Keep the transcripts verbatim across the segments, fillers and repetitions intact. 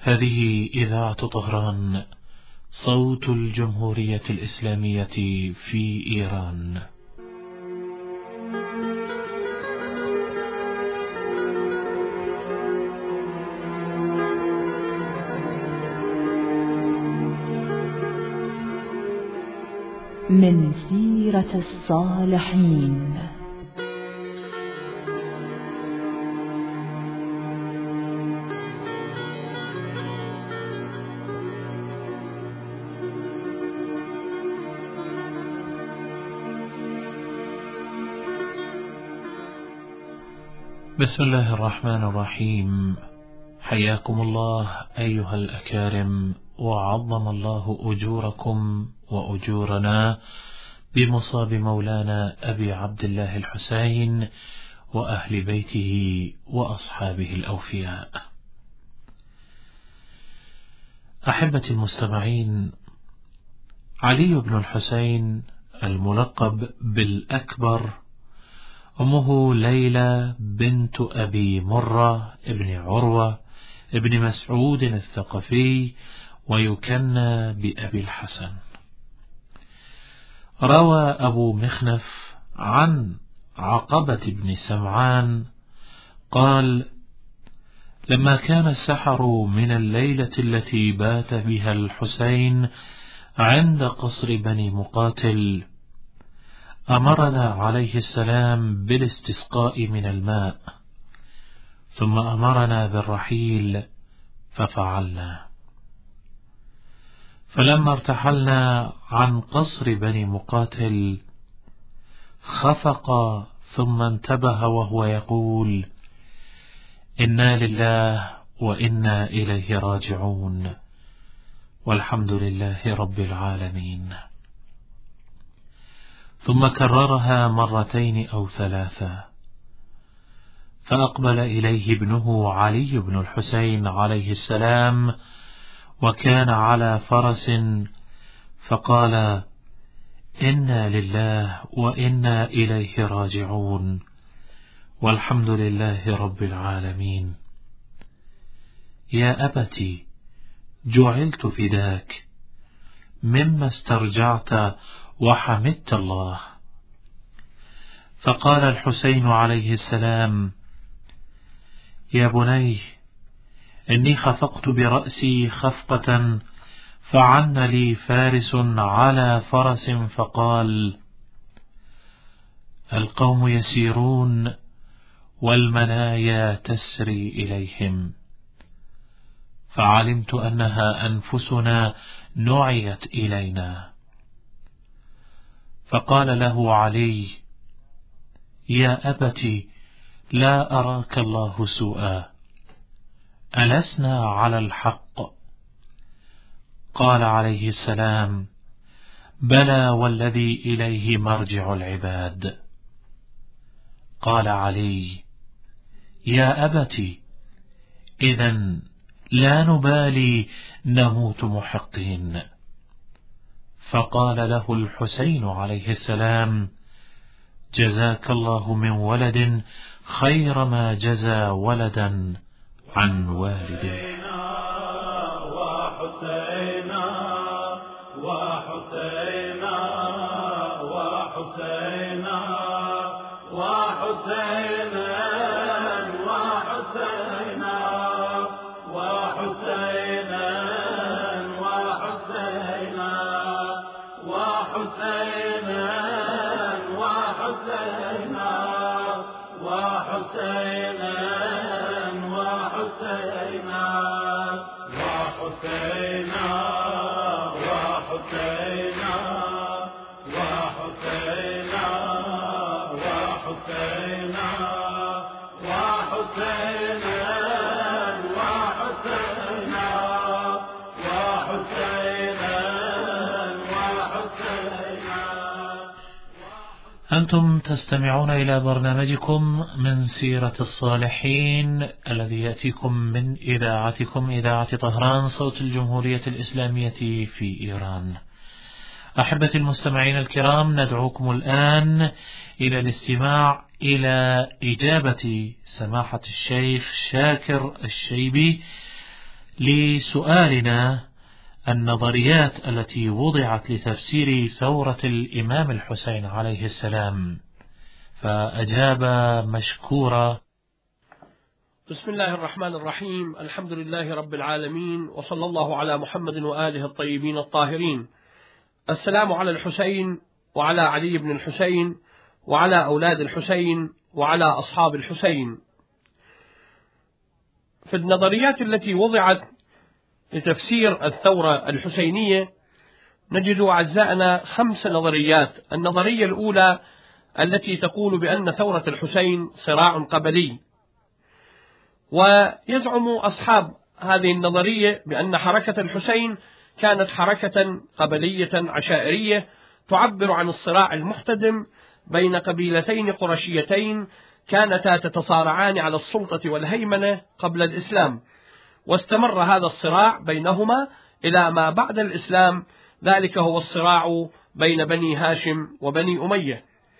هذه إذاعة طهران، صوت الجمهورية الإسلامية في إيران. من سيرة الصالحين. بسم الله الرحمن الرحيم. حياكم الله أيها الأكارم، وعظم الله أجوركم وأجورنا بمصاب مولانا أبي عبد الله الحسين وأهل بيته وأصحابه الأوفياء. أحبتي المستمعين، علي بن الحسين الملقب بالأكبر، أمه ليلى بنت أبي مرة ابن عروة ابن مسعود الثقفي، ويكنى بأبي الحسن. روى أبو مخنف عن عقبة بن سمعان قال: لما كان السحر من الليلة التي بات بها الحسين عند قصر بني مقاتل، أمرنا عليه السلام بالاستسقاء من الماء، ثم أمرنا بالرحيل ففعلنا. فلما ارتحلنا عن قصر بني مقاتل خفق، ثم انتبه وهو يقول: إنا لله وإنا إليه راجعون، والحمد لله رب العالمين. ثم كررها مرتين أو ثلاثة، فأقبل إليه ابنه علي بن الحسين عليه السلام، وكان على فرس، فقال: إنا لله وإنا إليه راجعون، والحمد لله رب العالمين. يا أبتي، جعلت فداك مما استرجعت وحمدت الله. فقال الحسين عليه السلام: يا بني، إني خفقت برأسي خفقة، فعن لي فارس على فرس فقال: القوم يسيرون والمنايا تسري إليهم، فعلمت أنها أنفسنا نعيت إلينا. فقال له علي: يا أبتي، لا أراك الله سوءا، ألسنا على الحق؟ قال عليه السلام: بلى والذي إليه مرجع العباد. قال علي: يا أبتي، إذن لا نبالي، نموت محقين. فقال له الحسين عليه السلام: جزاك الله من ولد خير ما جزى ولدا عن والده. وحسينا وحسينا وحسينا وحسينا وحسينا وحسينا وحسينا وحسينا وحسينا وحسينا وحسينا وحسينا وحسينا وحسينا وحسينا وحسينا وحسينا وحسينا وحسينا. أنتم تستمعون إلى برنامجكم من سيرة الصالحين، الذي يأتيكم من إذاعتكم إذاعة طهران، صوت الجمهورية الإسلامية في إيران. أحبتي المستمعين الكرام، ندعوكم الآن إلى الاستماع إلى إجابة سماحة الشيخ شاكر الشيبي لسؤالنا: النظريات التي وضعت لتفسير ثورة الإمام الحسين عليه السلام. فأجاب مشكورا: بسم الله الرحمن الرحيم، الحمد لله رب العالمين، وصلى الله على محمد وآله الطيبين الطاهرين. السلام على الحسين وعلى علي بن الحسين وعلى أولاد الحسين وعلى أصحاب الحسين. في النظريات التي وضعت لتفسير الثورة الحسينية نجد أعزائنا خمس نظريات. النظرية الأولى التي تقول بأن ثورة الحسين صراع قبلي، ويزعم أصحاب هذه النظرية بأن حركة الحسين كانت حركة قبلية عشائرية تعبر عن الصراع المحتدم بين قبيلتين قرشيتين كانتا تتصارعان على السلطة والهيمنة قبل الإسلام، واستمر هذا الصراع بينهما إلى ما بعد الإسلام، ذلك هو الصراع بين بني هاشم وبني أمية.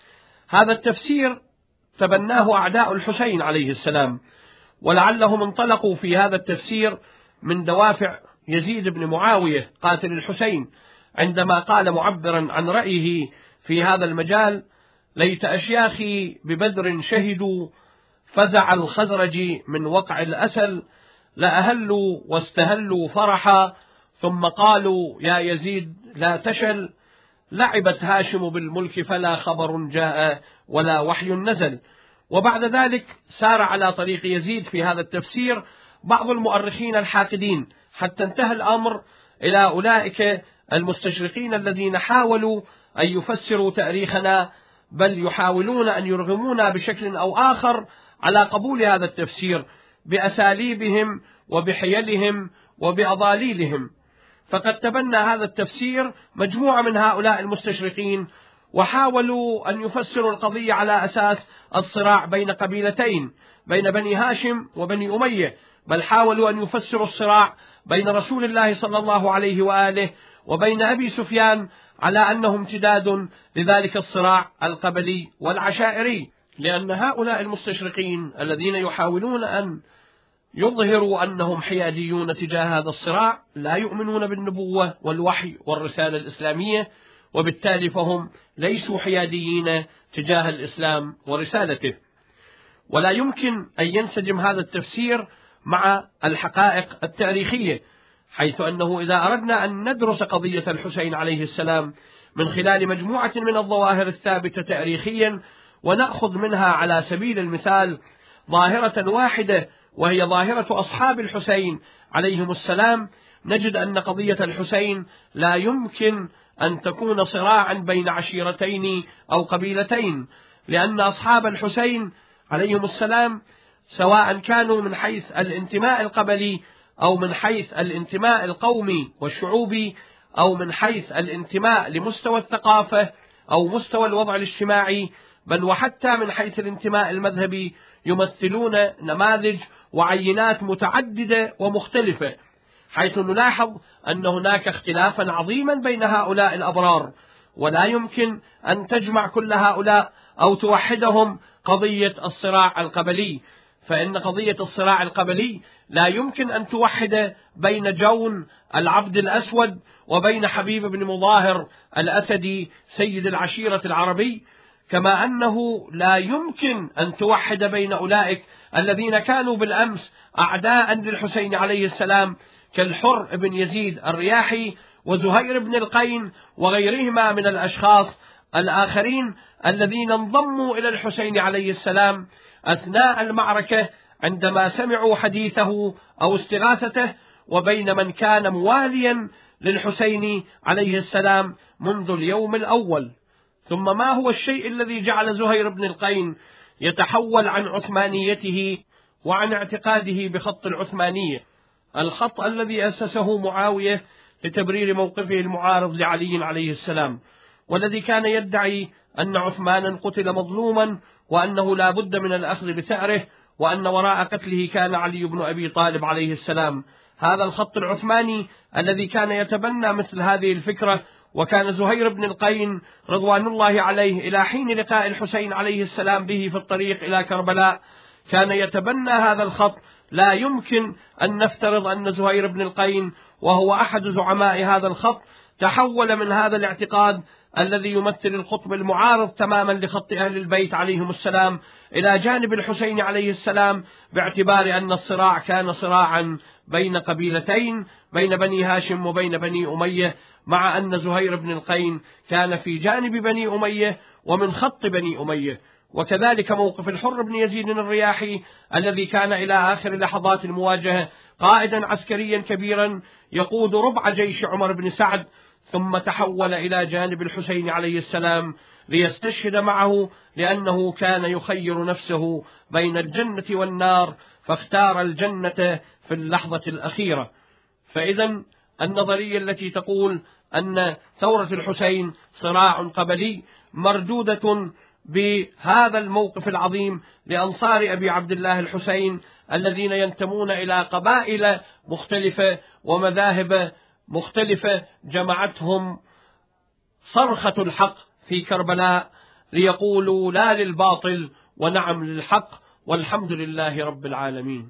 هذا التفسير تبناه أعداء الحسين عليه السلام، ولعلهم انطلقوا في هذا التفسير من دوافع يزيد بن معاوية قاتل الحسين، عندما قال معبرا عن رأيه في هذا المجال: ليت أشياخي ببدر شهدوا فزع الخزرج من وقع الأسل، لأهلوا واستهلوا فرحا ثم قالوا يا يزيد لا تشل، لعبت هاشم بالملك فلا خبر جاء ولا وحي نزل. وبعد ذلك سار على طريق يزيد في هذا التفسير بعض المؤرخين الحاقدين، حتى انتهى الأمر إلى أولئك المستشرقين الذين حاولوا أن يفسروا تاريخنا، بل يحاولون أن يرغمونا بشكل أو آخر على قبول هذا التفسير بأساليبهم وبحيلهم وبأضاليلهم. فقد تبنى هذا التفسير مجموعة من هؤلاء المستشرقين، وحاولوا أن يفسروا القضية على أساس الصراع بين قبيلتين، بين بني هاشم وبني أمية، بل حاولوا أن يفسروا الصراع بين رسول الله صلى الله عليه وآله وبين أبي سفيان على أنه امتداد لذلك الصراع القبلي والعشائري، لأن هؤلاء المستشرقين الذين يحاولون أن يظهروا أنهم حياديون تجاه هذا الصراع لا يؤمنون بالنبوة والوحي والرسالة الإسلامية، وبالتالي فهم ليسوا حياديين تجاه الإسلام ورسالته. ولا يمكن أن ينسجم هذا التفسير مع الحقائق التاريخية، حيث أنه إذا أردنا أن ندرس قضية الحسين عليه السلام من خلال مجموعة من الظواهر الثابتة تاريخيا، ونأخذ منها على سبيل المثال ظاهرة واحدة وهي ظاهرة أصحاب الحسين عليهم السلام، نجد أن قضية الحسين لا يمكن أن تكون صراعا بين عشيرتين أو قبيلتين، لأن أصحاب الحسين عليهم السلام سواء كانوا من حيث الانتماء القبلي أو من حيث الانتماء القومي والشعوبي أو من حيث الانتماء لمستوى الثقافة أو مستوى الوضع الاجتماعي، بل وحتى من حيث الانتماء المذهبي، يمثلون نماذج وعينات متعددة ومختلفة، حيث نلاحظ أن هناك اختلافا عظيما بين هؤلاء الأبرار، ولا يمكن أن تجمع كل هؤلاء أو توحدهم قضية الصراع القبلي، فإن قضية الصراع القبلي لا يمكن أن توحد بين جون العبد الأسود وبين حبيب بن مظاهر الأسدي سيد العشيرة العربي، كما أنه لا يمكن أن توحد بين أولئك الذين كانوا بالأمس أعداء للحسين عليه السلام كالحر بن يزيد الرياحي وزهير بن القين وغيرهما من الأشخاص الآخرين الذين انضموا إلى الحسين عليه السلام أثناء المعركة عندما سمعوا حديثه أو استغاثته، وبين من كان مواليا للحسين عليه السلام منذ اليوم الأول. ثم ما هو الشيء الذي جعل زهير بن القين يتحول عن عثمانيته وعن اعتقاده بخط العثمانية، الخط الذي أسسه معاوية لتبرير موقفه المعارض لعلي عليه السلام، والذي كان يدعي أن عثمانا قتل مظلوما وأنه لا بد من الأخذ بثأره، وأن وراء قتله كان علي بن أبي طالب عليه السلام. هذا الخط العثماني الذي كان يتبنى مثل هذه الفكرة، وكان زهير بن القين رضوان الله عليه إلى حين لقاء الحسين عليه السلام به في الطريق إلى كربلاء كان يتبنى هذا الخط لا يمكن أن نفترض أن زهير بن القين وهو أحد زعماء هذا الخط تحول من هذا الاعتقاد الذي يمثل القطب المعارض تماما لخط أهل البيت عليهم السلام إلى جانب الحسين عليه السلام، باعتبار أن الصراع كان صراعا بين قبيلتين، بين بني هاشم وبين بني أمية، مع أن زهير بن القين كان في جانب بني أمية ومن خط بني أمية. وكذلك موقف الحر بن يزيد الرياحي الذي كان إلى آخر لحظات المواجهة قائدا عسكريا كبيرا يقود ربع جيش عمر بن سعد، ثم تحول إلى جانب الحسين عليه السلام ليستشهد معه، لأنه كان يخير نفسه بين الجنة والنار فاختار الجنة في اللحظة الأخيرة. فإذا النظرية التي تقول أن ثورة الحسين صراع قبلي مردودة بهذا الموقف العظيم لأنصار أبي عبد الله الحسين الذين ينتمون إلى قبائل مختلفة ومذاهب مختلفة جمعتهم صرخة الحق في كربلاء ليقولوا لا للباطل ونعم للحق، والحمد لله رب العالمين.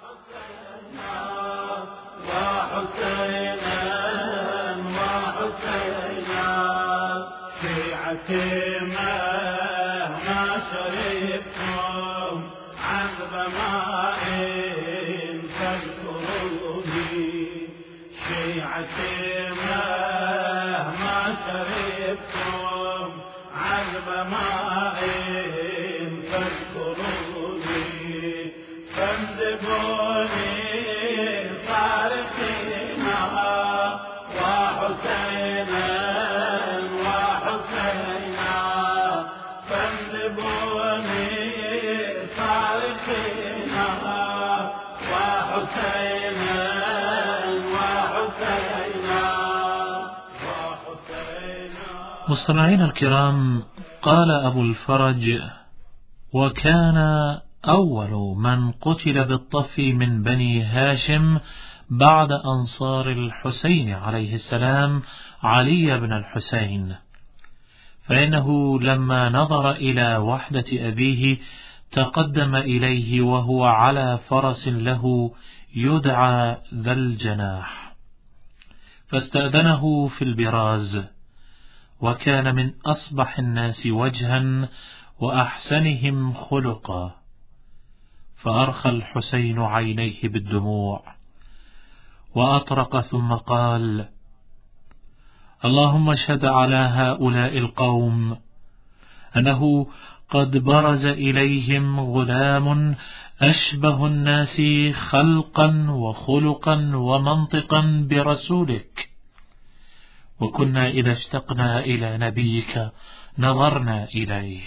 مستمعين الكرام، قال أبو الفرج: وكان أول من قتل بالطف من بني هاشم بعد أنصار الحسين عليه السلام علي بن الحسين، فإنه لما نظر إلى وحدة أبيه تقدم إليه وهو على فرس له يدعى ذا الجناح، فاستأذنه في البراز، وكان من أصبح الناس وجها وأحسنهم خلقا، فأرخى الحسين عينيه بالدموع وأطرق ثم قال: اللهم اشهد على هؤلاء القوم أنه قد برز إليهم غلام أشبه الناس خلقا وخلقا ومنطقا برسولك، وكنا إذا اشتقنا إلى نبيك نظرنا إليه.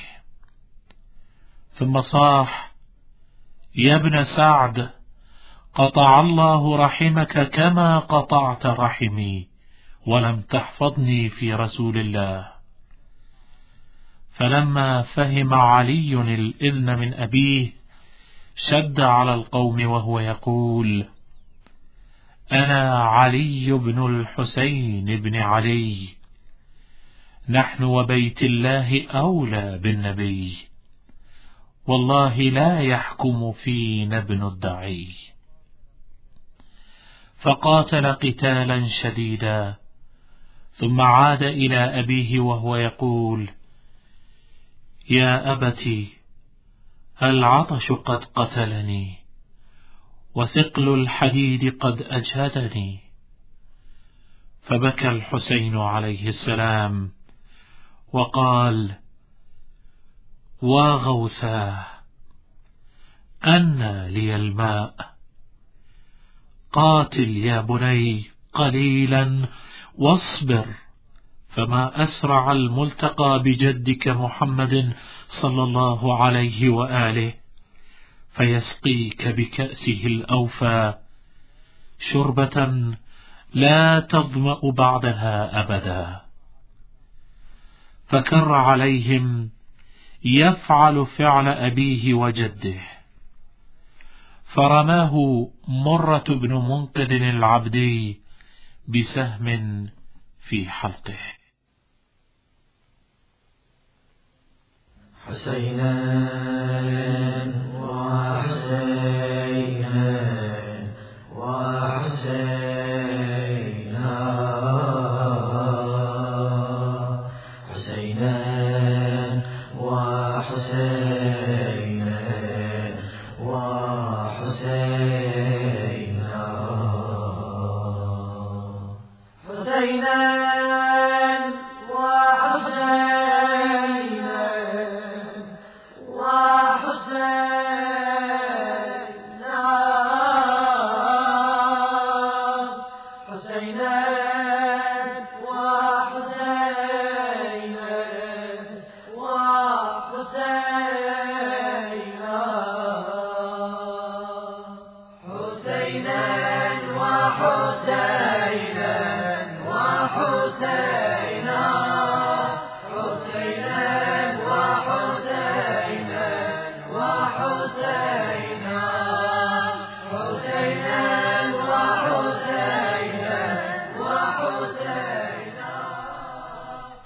ثم صاح: يا ابن سعد، قطع الله رحمك كما قطعت رحمي ولم تحفظني في رسول الله. فلما فهم علي الإذن من أبيه شد على القوم وهو يقول: أنا علي بن الحسين بن علي، نحن وبيت الله أولى بالنبي، والله لا يحكم فينا ابن الدعي. فقاتل قتالا شديدا، ثم عاد إلى أبيه وهو يقول: يا أبتي، العطش قد قتلني، وثقل الحديد قد أجهدني. فبكى الحسين عليه السلام وقال: وغوثاه، أنى لي الماء؟ قاتل يا بني قليلا واصبر، فما أسرع الملتقى بجدك محمد صلى الله عليه وآله، فيسقيك بكأسه الأوفى شربة لا تظمأ بعدها أبدا. فكر عليهم يفعل فعل أبيه وجده، فرماه مرة بن منقذ العبدي بسهم في حلقه. حسينا وحسينا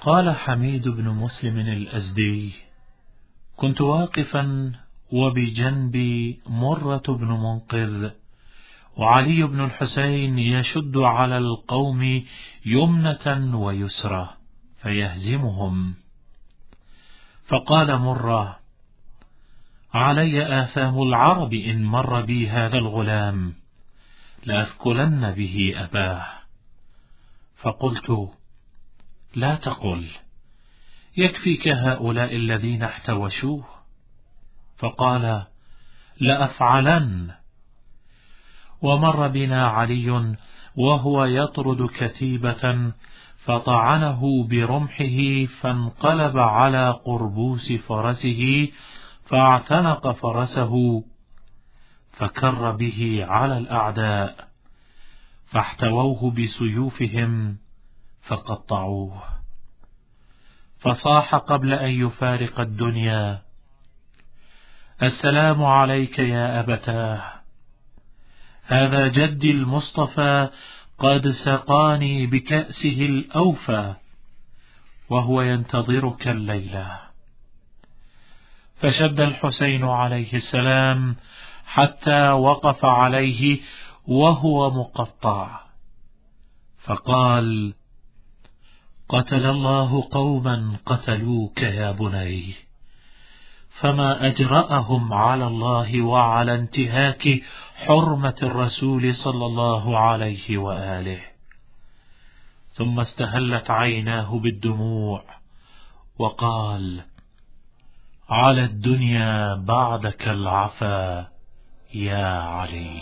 قال حميد بن مسلم الأزدي: كنت واقفا وبجنبي مرة بن منقذ، وعلي بن الحسين يشد على القوم يمنة ويسرى فيهزمهم، فقال مرة: علي آثام العرب إن مر بي هذا الغلام، لأثقلن به أباه. فقلت: لا تقل، يكفيك هؤلاء الذين احتوشوه. فقال: لأفعلن. ومر بنا علي وهو يطرد كتيبة، فطعنه برمحه فانقلب على قربوس فرسه، فاعتنق فرسه، فكر به على الأعداء، فاحتووه بسيوفهم فقطعوه، فصاح قبل أن يفارق الدنيا: السلام عليك يا أبتاه، هذا جدي المصطفى قد سقاني بكأسه الأوفى، وهو ينتظرك الليلة. فشد الحسين عليه السلام حتى وقف عليه وهو مقطع، فقال: قتل الله قوما قتلوك يا بني، فما أجرأهم على الله وعلى انتهاك حرمة الرسول صلى الله عليه وآله. ثم استهلت عيناه بالدموع وقال: على الدنيا بعدك العفا يا علي.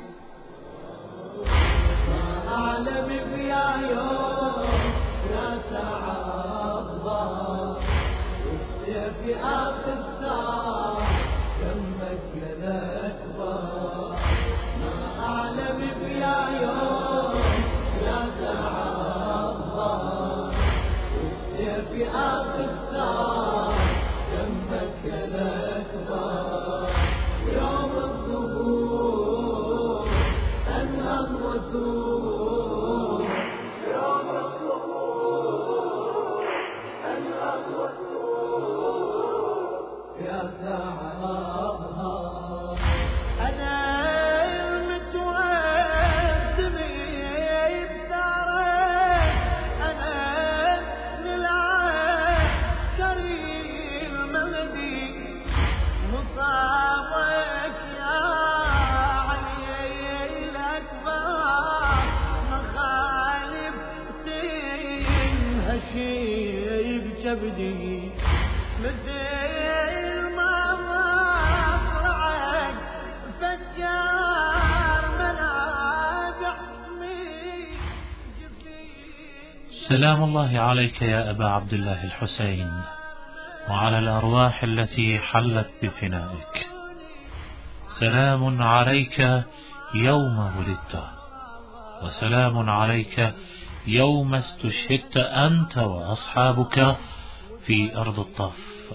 سلام الله عليك يا أبا عبد الله الحسين، وعلى الأرواح التي حلت بفنائك. سلام عليك يوم ولدت، وسلام عليك يوم استشهدت أنت وأصحابك في أرض الطف،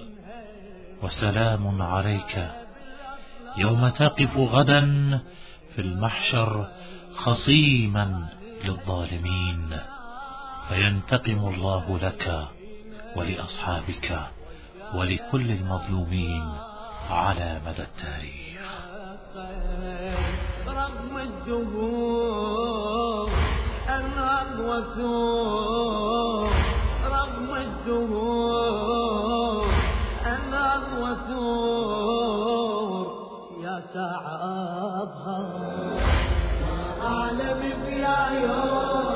وسلام عليك يوم تقف غدا في المحشر خصيما للظالمين، فينتقم الله لك ولأصحابك ولكل المظلومين على مدى التاريخ. رغم الدهور الأرض وثور، رغم الدهور الأرض وثور، يا ساعة أظهر ما أعلم بيا يوم